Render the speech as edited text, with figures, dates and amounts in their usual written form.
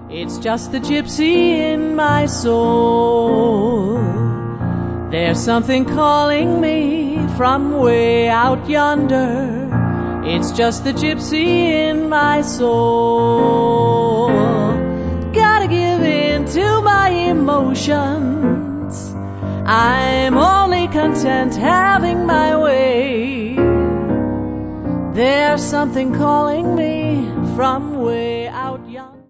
It's just the gypsy in my soul. There's something calling me from way out yonder. It's just the gypsy in my soul. Gotta give in to my emotions. I'm only content having my way. There's something calling me from way out.